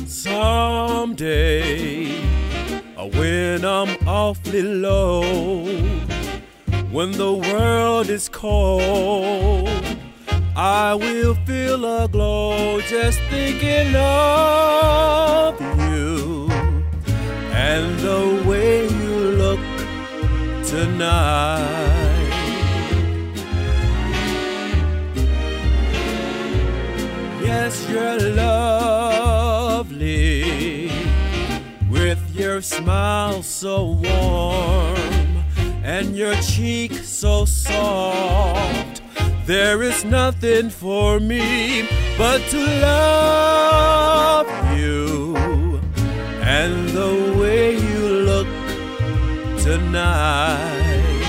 Someday, when I'm awfully low, when the world is cold, I will feel a glow just thinking of you and the way you look tonight. Yes, you're lovely with your smile so warm and your cheek so soft. There is nothing for me but to love you and the way you look tonight.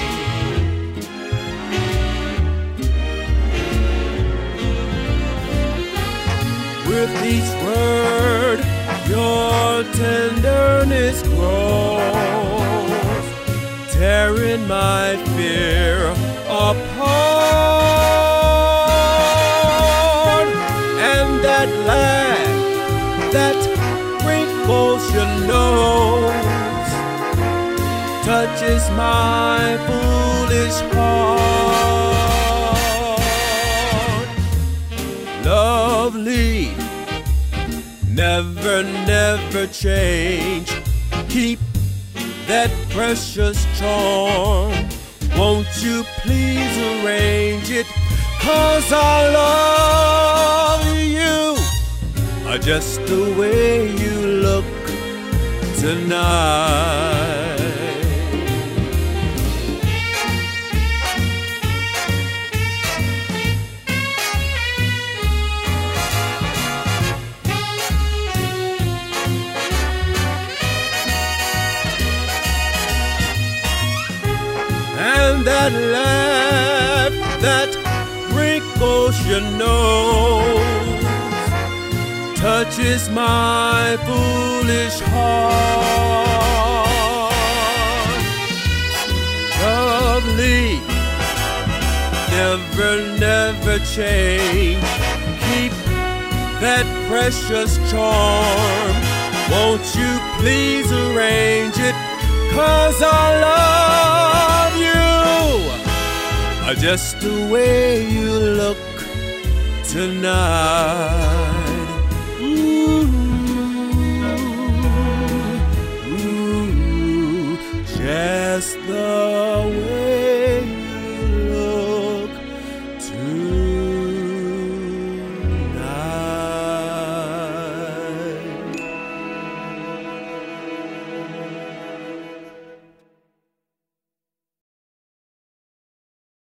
With each word, your tenderness grows, tearing my fear apart. And that laugh that wrinkles your nose touches my foolish heart. Lovely, never, never change. Keep that precious charm. Won't you please arrange it? 'Cause I love you, just the way you look tonight. And that laugh that wrinkles your nose touches my foolish heart. Lovely, never, never change. Keep that precious charm. Won't you please arrange it? 'Cause I love you, just the way you look tonight. Ooh, ooh, just the way